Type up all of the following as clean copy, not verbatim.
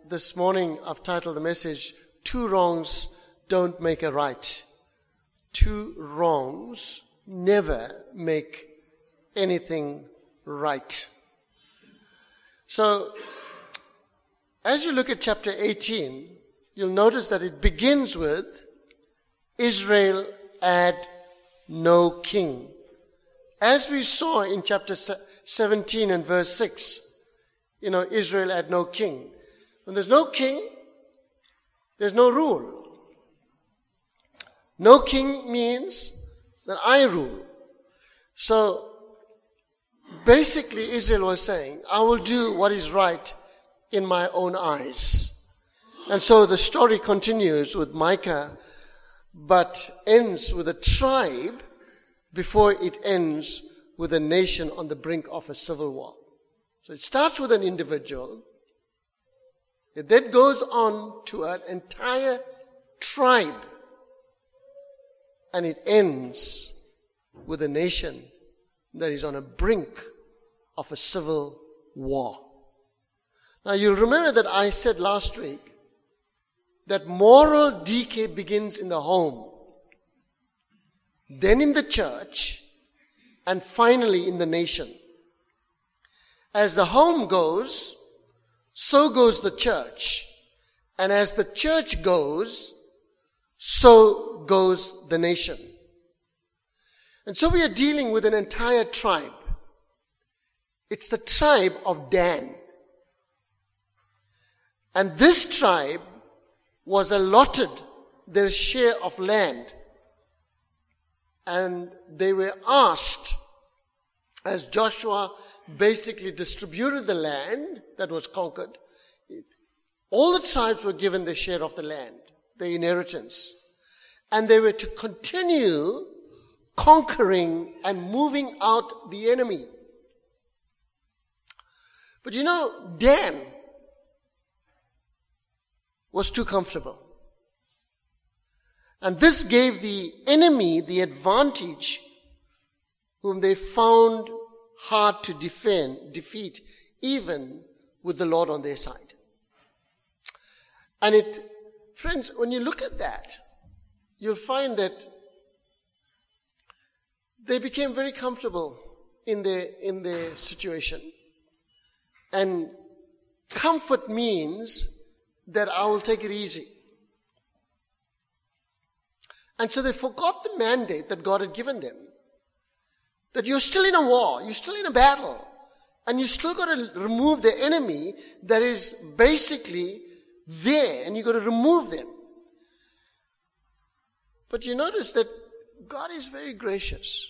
this morning I've titled the message, Two Wrongs Don't Make a Right. Two wrongs never make anything right. So, as you look at chapter 18, you'll notice that it begins with Israel had no king. As we saw in chapter 17 and verse 6, Israel had no king. When there's no king, there's no rule. No king means that I rule. So, basically Israel was saying, I will do what is right in my own eyes. And so the story continues with Micah, but ends with a tribe before it ends with a nation on the brink of a civil war. So it starts with an individual. It then goes on to an entire tribe. And it ends with a nation that is on a brink of a civil war. Now you'll remember that I said last week that moral decay begins in the home, then in the church, and finally in the nation. As the home goes, so goes the church. And as the church goes, so goes the nation. And so we are dealing with an entire tribe. It's the tribe of Dan. And this tribe was allotted their share of land. And they were asked, as Joshua basically distributed the land that was conquered, all the tribes were given their share of the land, their inheritance. And they were to continue conquering and moving out the enemy. But Dan was too comfortable. And this gave the enemy the advantage whom they found hard to defeat, even with the Lord on their side. And friends, when you look at that, you'll find that they became very comfortable in their situation. And comfort means that I will take it easy. And so they forgot the mandate that God had given them. That you're still in a war, you're still in a battle, and you still got to remove the enemy that is basically there, and you got to remove them. But you notice that God is very gracious.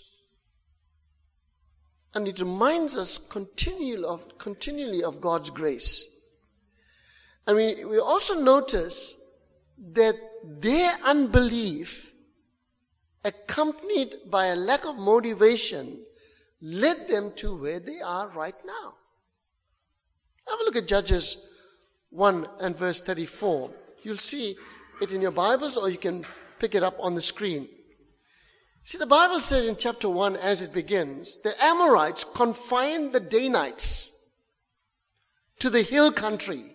And it reminds us continually of God's grace. And we also notice that their unbelief, accompanied by a lack of motivation, led them to where they are right now. Have a look at Judges 1 and verse 34. You'll see it in your Bibles, or you can pick it up on the screen. See, the Bible says in chapter 1, as it begins, the Amorites confined the Danites to the hill country,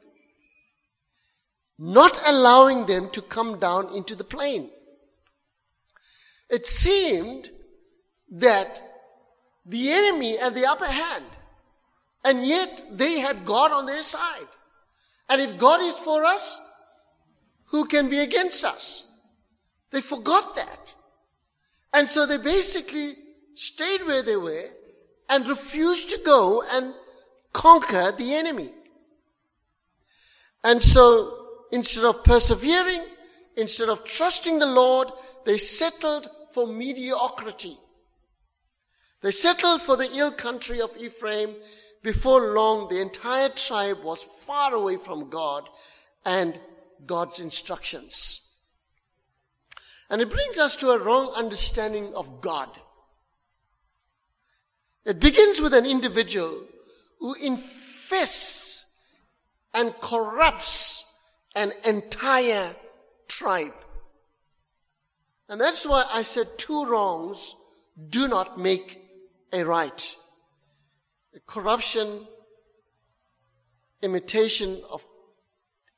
not allowing them to come down into the plain. It seemed that the enemy had the upper hand, and yet they had God on their side. And if God is for us, who can be against us? They forgot that. And so they basically stayed where they were and refused to go and conquer the enemy. And so instead of persevering, instead of trusting the Lord, they settled for mediocrity. They settled for the hill country of Ephraim. Before long, the entire tribe was far away from God and God's instructions. And it brings us to a wrong understanding of God. It begins with an individual who infests and corrupts an entire tribe. And that's why I said two wrongs do not make a right. Corruption, imitation of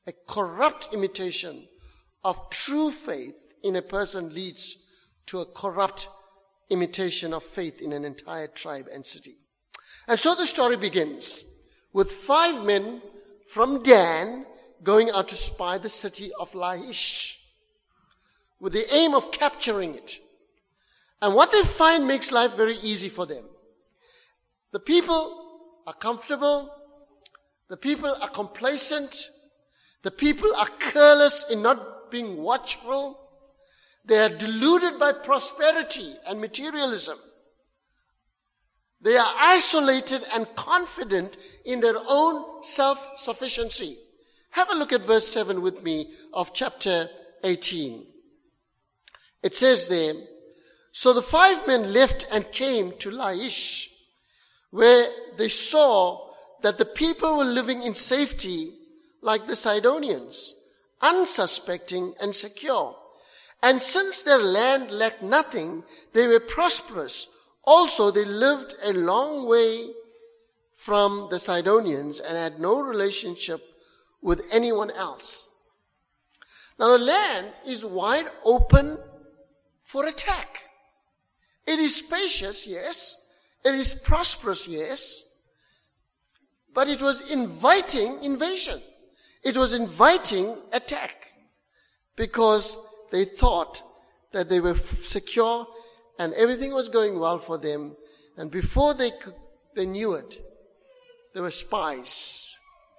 A corrupt imitation of true faith in a person leads to a corrupt imitation of faith in an entire tribe and city. And so the story begins with 5 men from Dan going out to spy the city of Laish with the aim of capturing it. And what they find makes life very easy for them. The people are comfortable. The people are complacent. The people are careless in not being watchful. They are deluded by prosperity and materialism. They are isolated and confident in their own self-sufficiency. Have a look at verse 7 with me of chapter 18. It says there, so the 5 men left and came to Laish, where they saw that the people were living in safety like the Sidonians, unsuspecting and secure. And since their land lacked nothing, they were prosperous. Also, they lived a long way from the Sidonians and had no relationship with anyone else. Now, the land is wide open for attack. It is spacious, yes. It is prosperous, yes. But it was inviting invasion. It was inviting attack because they thought that they were secure and everything was going well for them. And before they knew it, there were spies.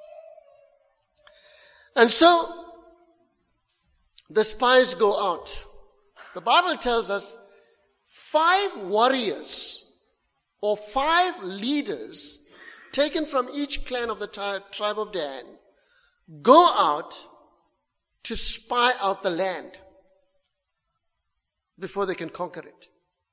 And so the spies go out. The Bible tells us 5 warriors or 5 leaders taken from each clan of the tribe of Dan go out to spy out the land before they can conquer it.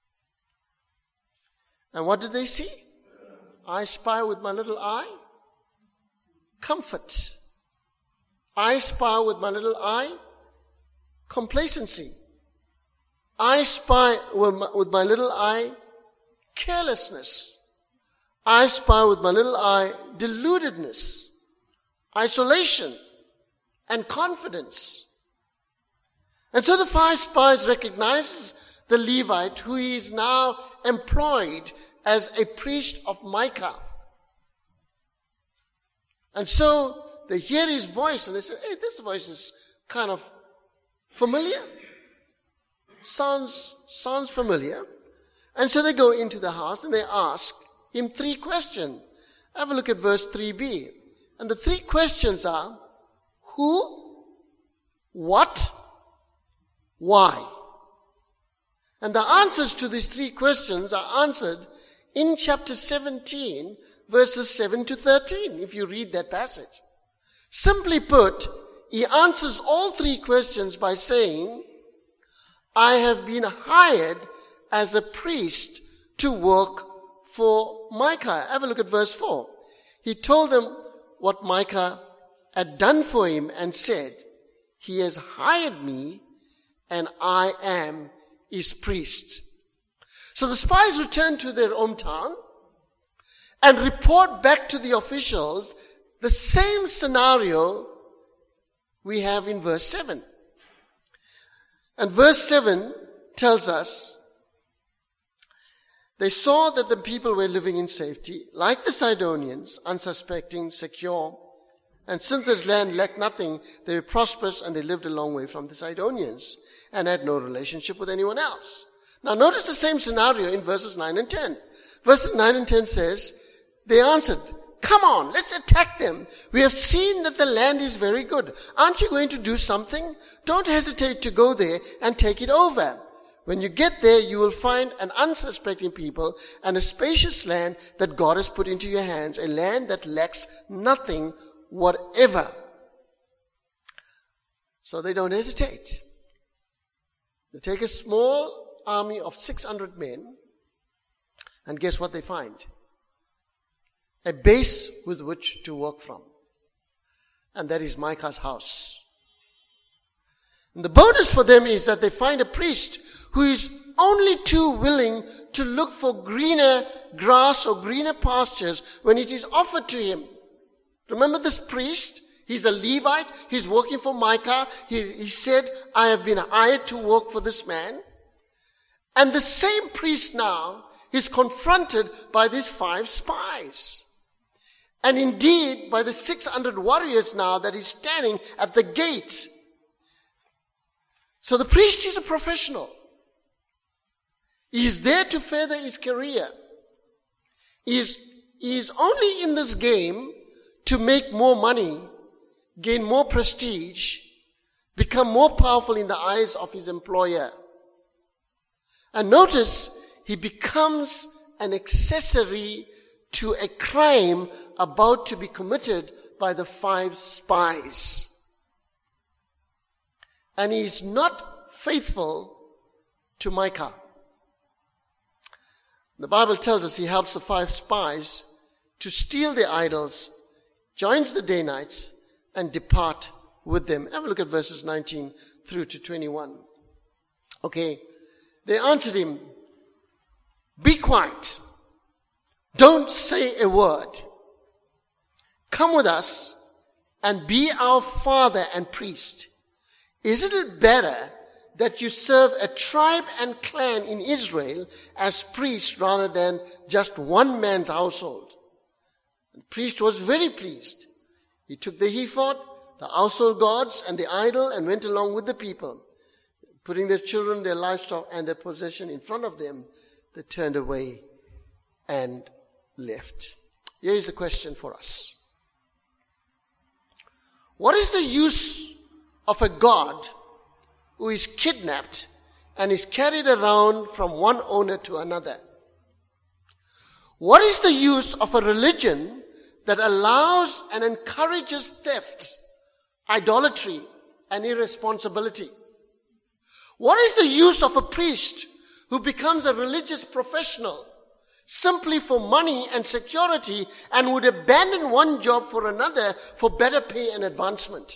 And what did they see? I spy with my little eye comfort. I spy with my little eye complacency. I spy with my little eye carelessness. I spy with my little eye deludedness, isolation, and confidence. And so the 5 spies recognize the Levite who is now employed as a priest of Micah. And so they hear his voice and they say, hey, this voice is kind of familiar. Sounds familiar. And so they go into the house and they ask him 3 questions. Have a look at verse 3b. And the 3 questions are, who, what, why? And the answers to these 3 questions are answered in chapter 17, verses 7 to 13, if you read that passage. Simply put, he answers all 3 questions by saying, I have been hired as a priest to work for Micah. Have a look at verse 4. He told them what Micah had done for him and said, he has hired me and I am his priest. So the spies return to their hometown and report back to the officials the same scenario we have in verse 7. And verse 7 tells us, they saw that the people were living in safety, like the Sidonians, unsuspecting, secure. And since the land lacked nothing, they were prosperous and they lived a long way from the Sidonians and had no relationship with anyone else. Now notice the same scenario in verses 9 and 10. Verses 9 and 10 says, they answered, come on, let's attack them. We have seen that the land is very good. Aren't you going to do something? Don't hesitate to go there and take it over. When you get there, you will find an unsuspecting people and a spacious land that God has put into your hands, a land that lacks nothing whatever. So they don't hesitate. They take a small army of 600 men, and guess what they find? A base with which to work from. And that is Micah's house. And the bonus for them is that they find a priest who is only too willing to look for greener grass or greener pastures when it is offered to him. Remember this priest? He's a Levite. He's working for Micah. He said, I have been hired to work for this man. And the same priest now is confronted by these 5 spies. And indeed, by the 600 warriors now that is standing at the gate. So the priest is a professional. He is there to further his career. He is only in this game to make more money, gain more prestige, become more powerful in the eyes of his employer. And notice, he becomes an accessory to a crime about to be committed by the 5 spies. And he is not faithful to Micah. The Bible tells us he helps the 5 spies to steal their idols, joins the Danites, and depart with them. Have a look at verses 19 through to 21. Okay. They answered him, be quiet. Don't say a word. Come with us and be our father and priest. Isn't it better that you serve a tribe and clan in Israel as priests rather than just one man's household? The priest was very pleased. He took the ephod, the household gods, and the idol and went along with the people. Putting their children, their livestock, and their possession in front of them, they turned away and left. Here is a question for us. What is the use of a God who is kidnapped and is carried around from one owner to another? What is the use of a religion that allows and encourages theft, idolatry, and irresponsibility? What is the use of a priest who becomes a religious professional simply for money and security and would abandon one job for another for better pay and advancement?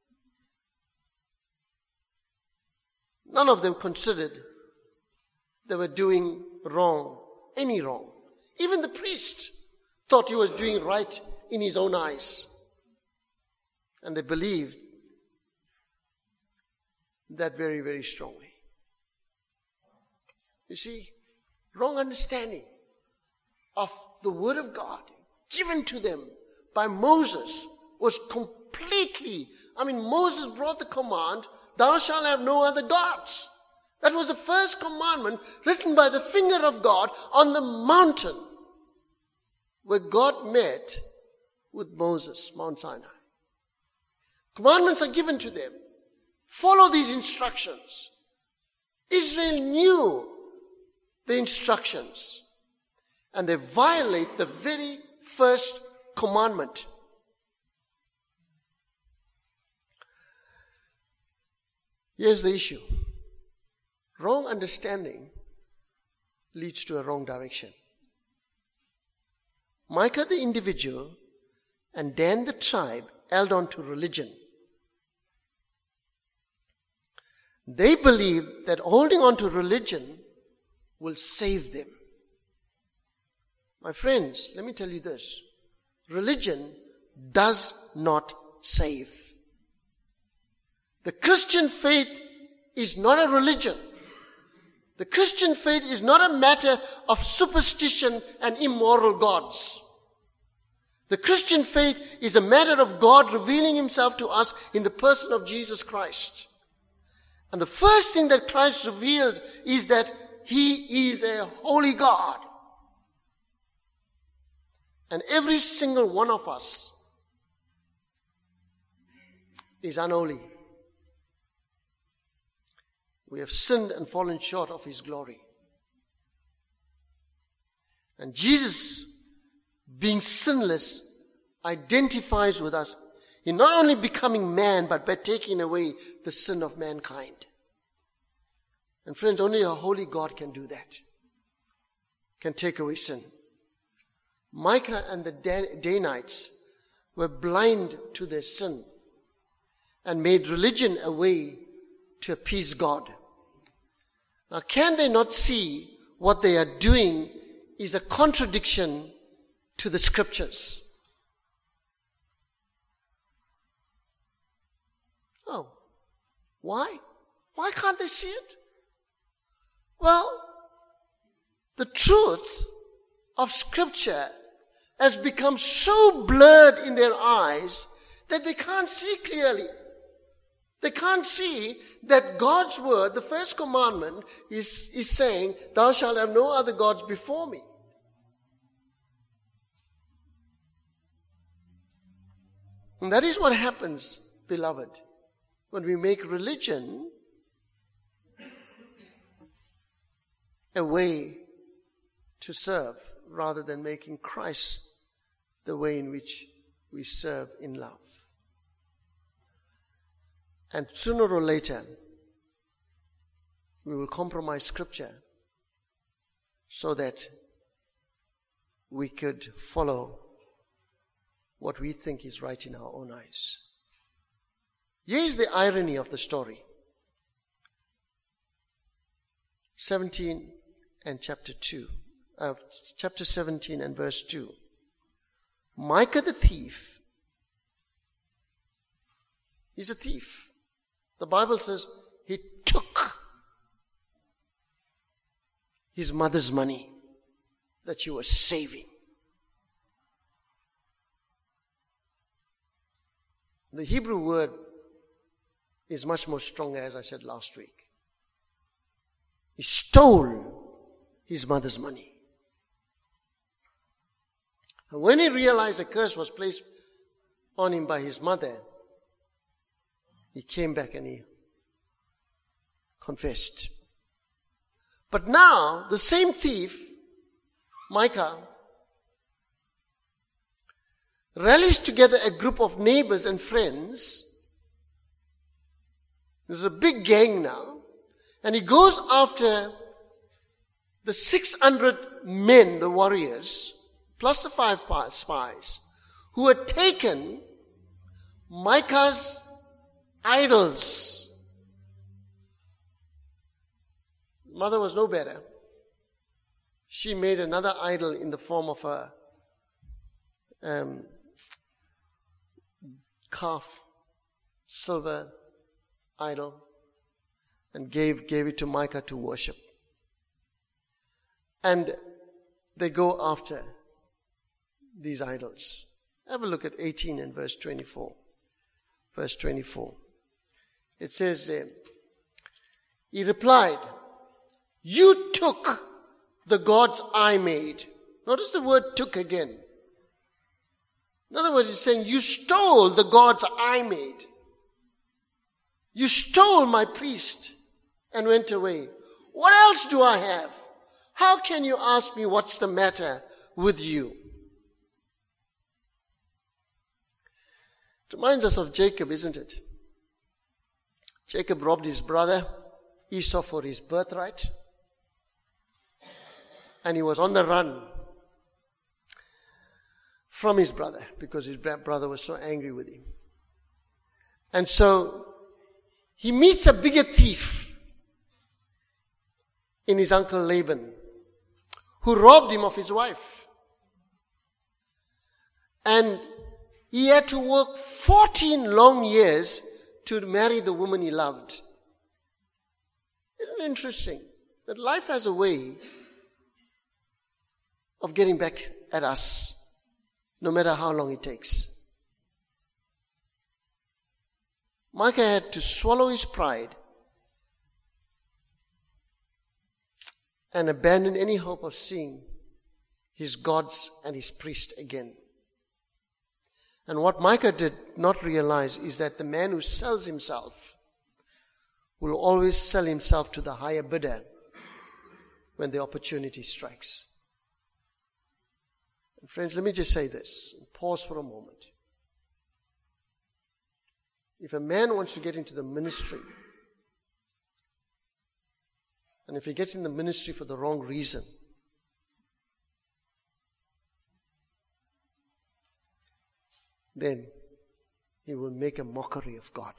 None of them considered they were doing wrong, any wrong. Even the priest thought he was doing right in his own eyes. And they believed that very, very strongly. You see, wrong understanding of the Word of God given to them by Moses was completely, Moses brought the command, thou shalt have no other gods. That was the first commandment written by the finger of God on the mountain where God met with Moses, Mount Sinai. Commandments are given to them. Follow these instructions. Israel knew the instructions, and they violate the very first commandment. Here's the issue. Wrong understanding leads to a wrong direction. Micah the individual and Dan the tribe held on to religion. They believed that holding on to religion will save them. My friends, let me tell you this. Religion does not save. The Christian faith is not a religion. The Christian faith is not a matter of superstition and immoral gods. The Christian faith is a matter of God revealing himself to us in the person of Jesus Christ. And the first thing that Christ revealed is that he is a holy God. And every single one of us is unholy. We have sinned and fallen short of his glory. And Jesus, being sinless, identifies with us in not only becoming man, but by taking away the sin of mankind. And friends, only a holy God can do that. Can take away sin. Micah and the Danites were blind to their sin and made religion a way to appease God. Now, can they not see what they are doing is a contradiction to the scriptures? Why? Why can't they see it? Well, the truth of Scripture has become so blurred in their eyes that they can't see clearly. They can't see that God's word, the first commandment, is saying, thou shalt have no other gods before me. And that is what happens, beloved, when we make religion a way to serve rather than making Christ the way in which we serve in love. And sooner or later, we will compromise Scripture so that we could follow what we think is right in our own eyes. Here is the irony of the story. 17 and chapter 17 and verse 2. Micah the thief, he's a thief. The Bible says he took his mother's money that she was saving. The Hebrew word is much more stronger, as I said last week. He stole his mother's money. And when he realized a curse was placed on him by his mother, he came back and he confessed. But now, the same thief, Micah, rallies together a group of neighbors and friends. There's a big gang now. And he goes after the 600 men, the warriors, plus the 5 spies, who had taken Micah's idols. Mother was no better. She made another idol in the form of a calf, silver idol, and gave it to Micah to worship. And they go after these idols. Have a look at 18 and verse 24. Verse 24. It says, he replied, you took the gods I made. Notice the word took again. In other words, he's saying, you stole the gods I made. You stole my priest and went away. What else do I have? How can you ask me what's the matter with you? It reminds us of Jacob, isn't it? Jacob robbed his brother Esau for his birthright. And he was on the run from his brother because his brother was so angry with him. And so he meets a bigger thief in his uncle Laban, who robbed him of his wife. And he had to work 14 long years to marry the woman he loved. Isn't it interesting that life has a way of getting back at us, no matter how long it takes? Micah had to swallow his pride and abandon any hope of seeing his gods and his priest again. And what Micah did not realize is that the man who sells himself will always sell himself to the higher bidder when the opportunity strikes. And friends, let me just say this, and pause for a moment. If a man wants to get into the ministry, and if he gets in the ministry for the wrong reason, then he will make a mockery of God.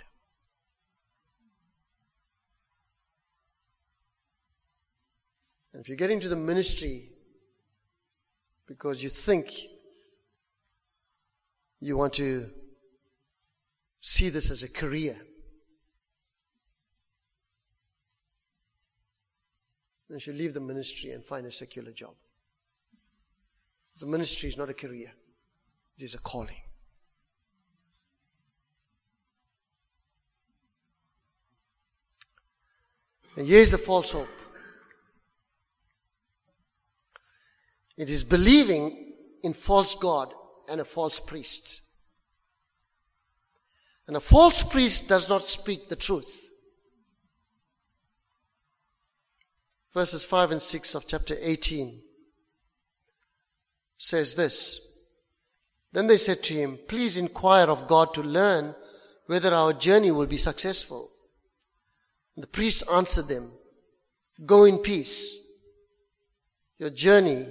And if you get into the ministry because you think you want to see this as a career, They should leave the ministry and find a secular job. The ministry is not a career. It is a calling. And here's the false hope. It is believing in false God and a false priest. And a false priest does not speak the truth. Verses 5 and 6 of chapter 18 says this. Then they said to him, please inquire of God to learn whether our journey will be successful. And the priest answered them, go in peace. Your journey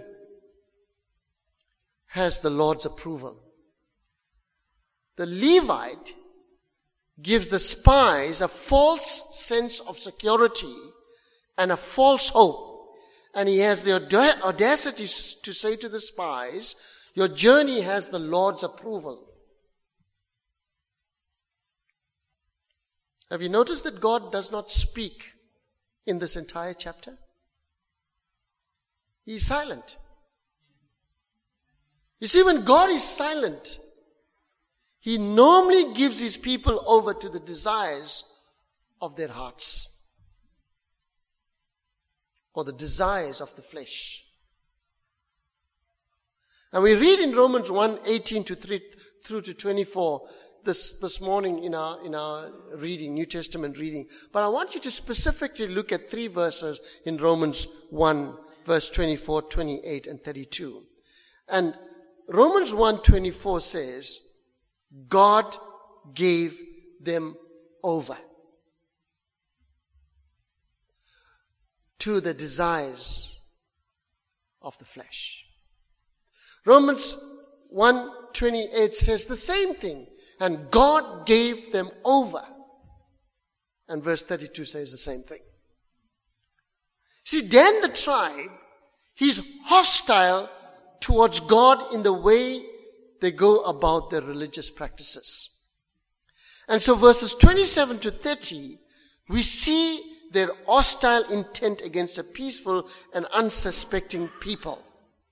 has the Lord's approval. The Levite gives the spies a false sense of security and a false hope. And he has the audacity to say to the spies, your journey has the Lord's approval. Have you noticed that God does not speak in this entire chapter? He is silent. You see, when God is silent, He normally gives His people over to the desires of their hearts, or the desires of the flesh. And we read in Romans 1:18 through to 24 this morning in our reading, New Testament reading. But I want you to specifically look at 3 verses in Romans 1, verse 24, 28, and 32. And Romans 1:24 says, God gave them over to the desires of the flesh. Romans 1:28 says the same thing. And God gave them over. And verse 32 says the same thing. See, Dan the tribe, he's hostile towards God in the way they go about their religious practices. And so verses 27 to 30, we see their hostile intent against a peaceful and unsuspecting people.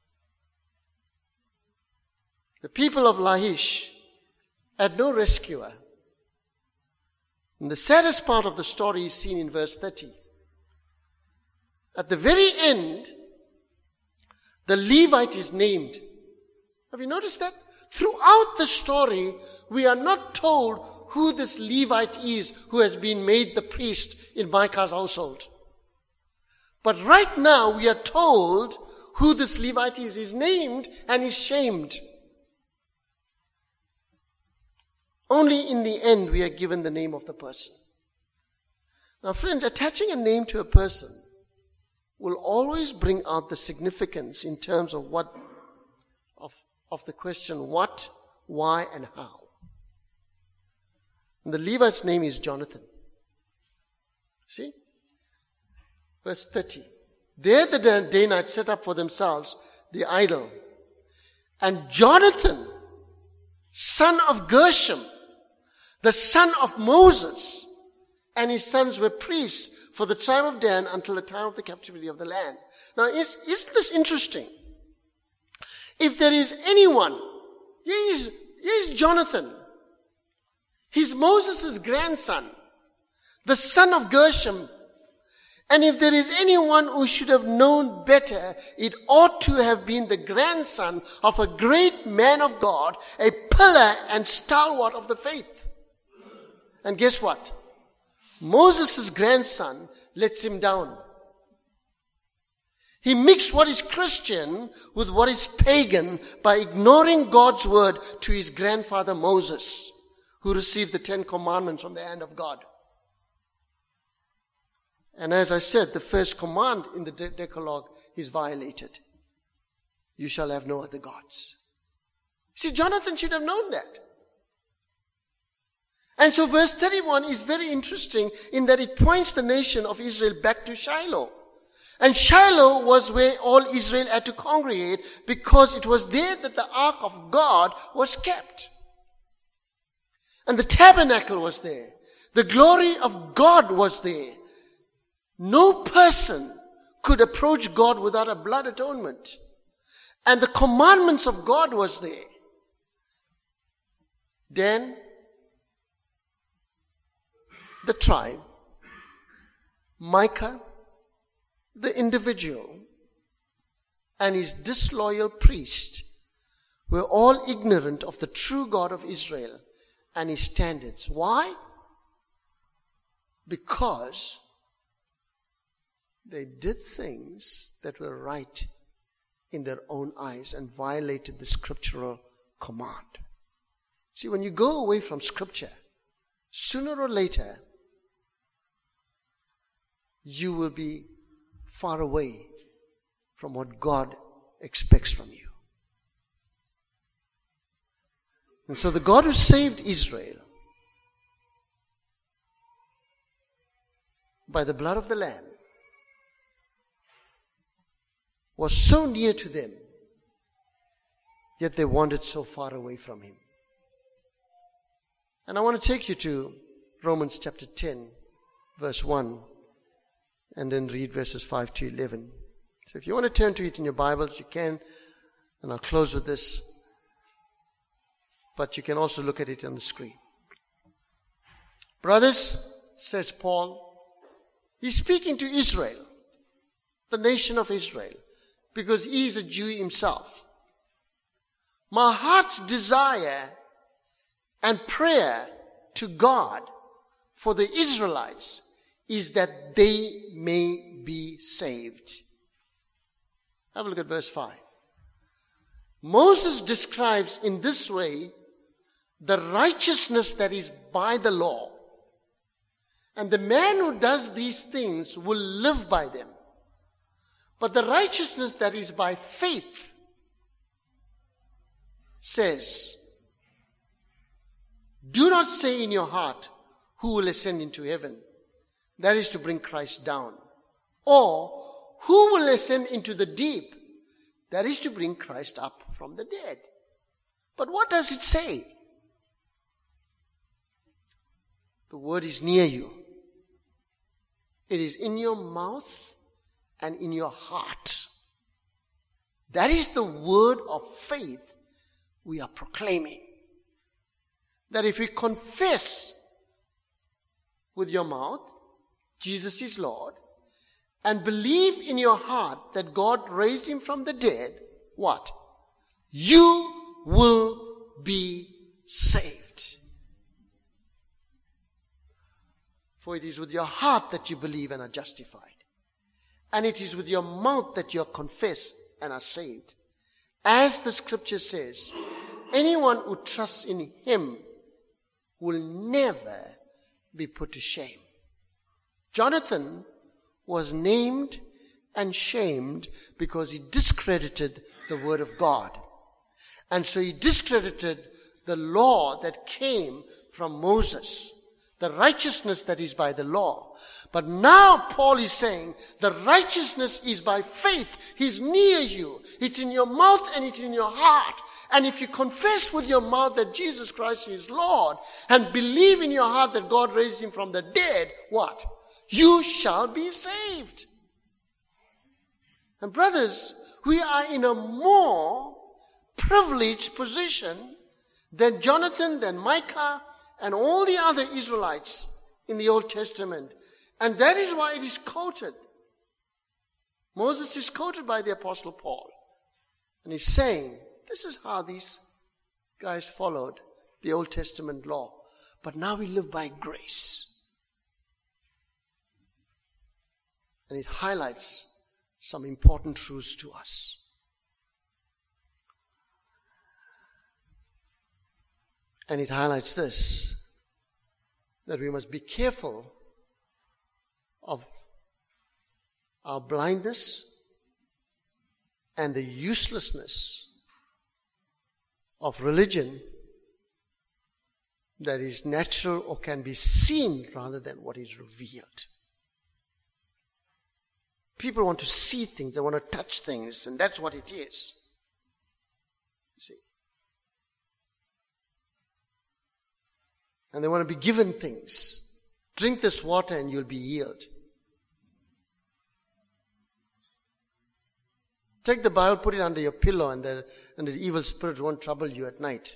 The people of Lachish had no rescuer. And the saddest part of the story is seen in verse 30. At the very end, the Levite is named. Have you noticed that? Throughout the story, we are not told who this Levite is who has been made the priest in Micah's household. But right now, we are told who this Levite is. He's named and he's shamed. Only in the end we are given the name of the person. Now friends, attaching a name to a person will always bring out the significance in terms of of the question what, why, and how. And the Levite's name is Jonathan. See? Verse 30. There the Danites set up for themselves the idol. And Jonathan, son of Gershom, the son of Moses, and his sons were priests for the tribe of Dan until the time of the captivity of the land. Now, isn't this interesting? If there is anyone, here is Jonathan. He's Moses' grandson, the son of Gershom. And if there is anyone who should have known better, it ought to have been the grandson of a great man of God, a pillar and stalwart of the faith. And guess what? Moses' grandson lets him down. He mixed what is Christian with what is pagan by ignoring God's word to his grandfather Moses, who received the 10 commandments from the hand of God. And as I said, the first command in the Decalogue is violated. You shall have no other gods. See, Jonathan should have known that. And so verse 31 is very interesting in that it points the nation of Israel back to Shiloh. And Shiloh was where all Israel had to congregate because it was there that the ark of God was kept. And the tabernacle was there. The glory of God was there. No person could approach God without a blood atonement. And the commandments of God was there. Dan, the tribe, Micah, the individual, and his disloyal priest were all ignorant of the true God of Israel and his standards. Why? Because they did things that were right in their own eyes and violated the scriptural command. See, when you go away from Scripture, sooner or later, you will be far away from what God expects from you. And so the God who saved Israel by the blood of the Lamb was so near to them, yet they wandered so far away from Him. And I want to take you to Romans chapter 10, verse 1, and then read verses 5 to 11. So if you want to turn to it in your Bibles, you can, and I'll close with this. But you can also look at it on the screen. Brothers, says Paul, he's speaking to Israel, the nation of Israel, because he is a Jew himself. My heart's desire and prayer to God for the Israelites is that they may be saved. Have a look at verse 5. Moses describes in this way the righteousness that is by the law. And the man who does these things will live by them. But the righteousness that is by faith says, do not say in your heart, who will ascend into heaven? That is to bring Christ down. Or, who will ascend into the deep? That is to bring Christ up from the dead. But what does it say? The word is near you. It is in your mouth and in your heart. That is the word of faith we are proclaiming. That if we confess with your mouth, Jesus is Lord, and believe in your heart that God raised him from the dead, what? You will be saved. For it is with your heart that you believe and are justified. And it is with your mouth that you are confessed and are saved. As the scripture says, anyone who trusts in him will never be put to shame. Jonathan was named and shamed because he discredited the word of God. And so he discredited the law that came from Moses, the righteousness that is by the law. But now Paul is saying the righteousness is by faith. He's near you. It's in your mouth and it's in your heart. And if you confess with your mouth that Jesus Christ is Lord and believe in your heart that God raised him from the dead, what? You shall be saved. And brothers, we are in a more privileged position than Jonathan, than Micah, and all the other Israelites in the Old Testament. And that is why it is quoted. Moses is quoted by the Apostle Paul. And he's saying, this is how these guys followed the Old Testament law. But now we live by grace. And it highlights some important truths to us. And it highlights this, that we must be careful of our blindness and the uselessness of religion that is natural or can be seen rather than what is revealed. People want to see things, they want to touch things, and that's what it is. You see? And they want to be given things. Drink this water and you'll be healed. Take the Bible, put it under your pillow, and the evil spirit won't trouble you at night.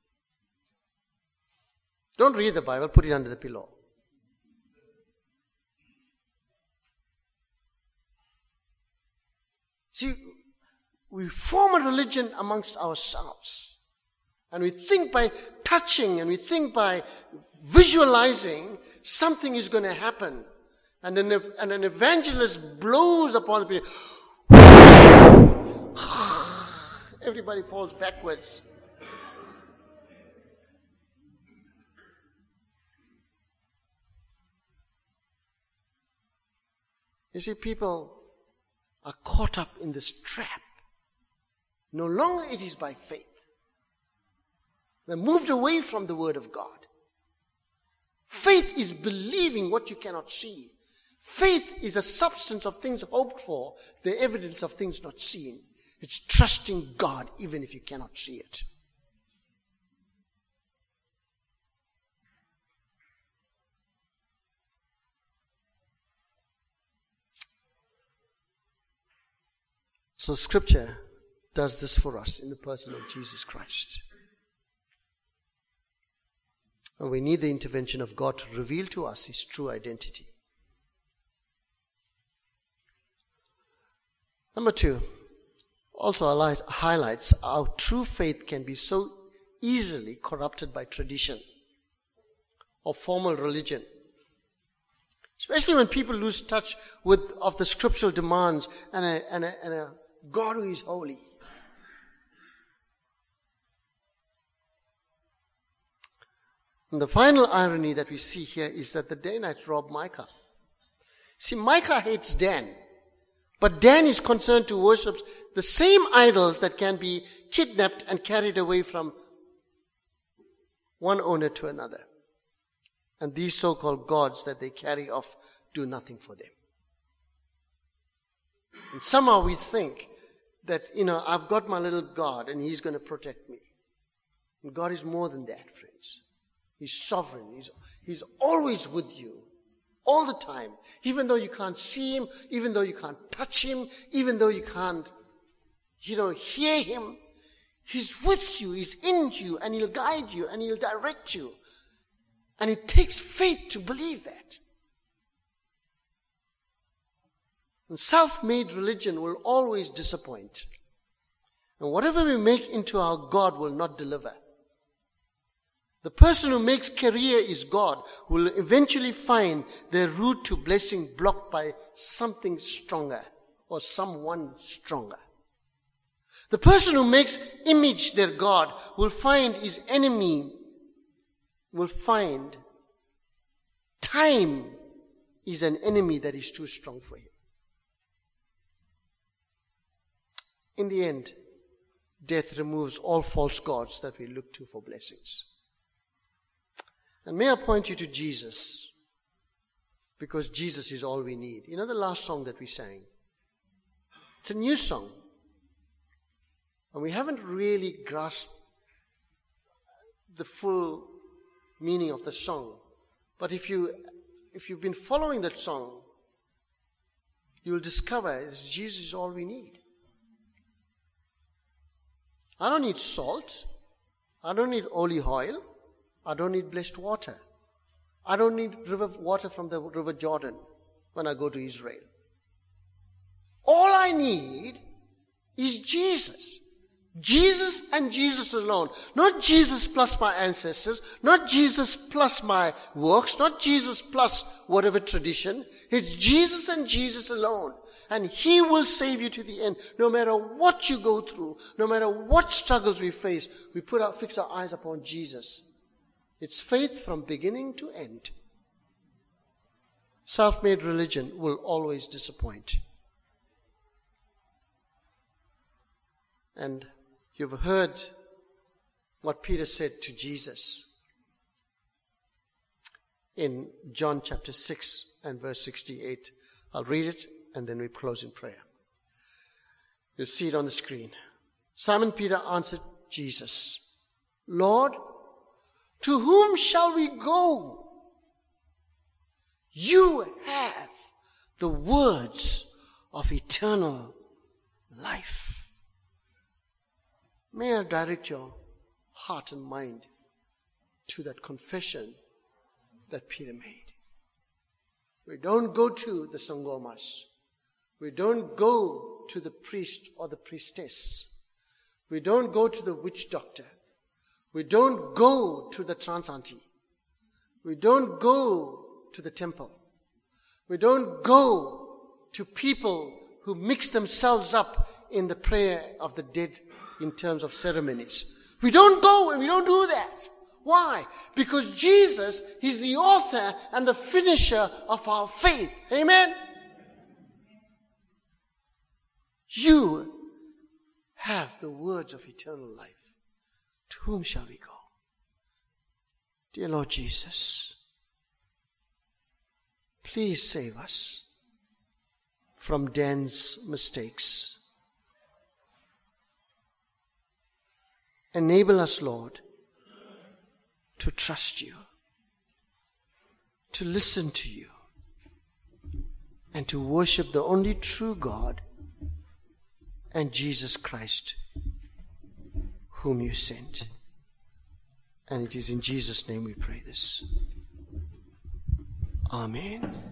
Don't read the Bible, put it under the pillow. See, we form a religion amongst ourselves. And we think by touching and we think by visualizing something is going to happen. And an evangelist blows upon the people. Everybody falls backwards. You see, people are caught up in this trap. No longer it is by faith. They're moved away from the Word of God. Faith is believing what you cannot see. Faith is a substance of things hoped for, the evidence of things not seen. It's trusting God even if you cannot see it. So Scripture does this for us in the person of Jesus Christ. And we need the intervention of God to reveal to us His true identity. Number 2, also highlights how true faith can be so easily corrupted by tradition or formal religion. Especially when people lose touch of the scriptural demands and a God who is holy. And the final irony that we see here is that the Danites robbed Micah. See, Micah hates Dan. But Dan is concerned to worship the same idols that can be kidnapped and carried away from one owner to another. And these so-called gods that they carry off do nothing for them. And somehow we think that, I've got my little God and He's going to protect me. And God is more than that, friends. He's sovereign. He's always with you. All the time. Even though you can't see Him, even though you can't touch Him, even though you can't, hear Him, He's with you, He's in you, and He'll guide you, and He'll direct you. And it takes faith to believe that. And self-made religion will always disappoint. And whatever we make into our God will not deliver. The person who makes career is God will eventually find their route to blessing blocked by something stronger or someone stronger. The person who makes image their God will find his enemy, will find time is an enemy that is too strong for him. In the end, death removes all false gods that we look to for blessings. And may I point you to Jesus, because Jesus is all we need. You know the last song that we sang? It's a new song. And we haven't really grasped the full meaning of the song. But if you've been following that song, you'll discover that Jesus is all we need. I don't need salt. I don't need olive oil. I don't need blessed water. I don't need water from the River Jordan when I go to Israel. All I need is Jesus. Jesus and Jesus alone. Not Jesus plus my ancestors, not Jesus plus my works, not Jesus plus whatever tradition. It's Jesus and Jesus alone. And He will save you to the end. No matter what you go through, no matter what struggles we face, we fix our eyes upon Jesus. It's faith from beginning to end. Self-made religion will always disappoint. And you've heard what Peter said to Jesus in John chapter 6 and verse 68. I'll read it and then we close in prayer. You'll see it on the screen. Simon Peter answered Jesus, Lord, to whom shall we go? You have the words of eternal life. May I direct your heart and mind to that confession that Peter made. We don't go to the sangomas. We don't go to the priest or the priestess. We don't go to the witch doctor. We don't go to the trance auntie. We don't go to the temple. We don't go to people who mix themselves up in the prayer of the dead in terms of ceremonies. We don't go and we don't do that. Why? Because Jesus is the author and the finisher of our faith. Amen? You have the words of eternal life. To whom shall we go? Dear Lord Jesus, please save us from Dan's mistakes. Enable us, Lord, to trust you, to listen to you, and to worship the only true God and Jesus Christ, whom you sent. And it is in Jesus' name we pray this. Amen.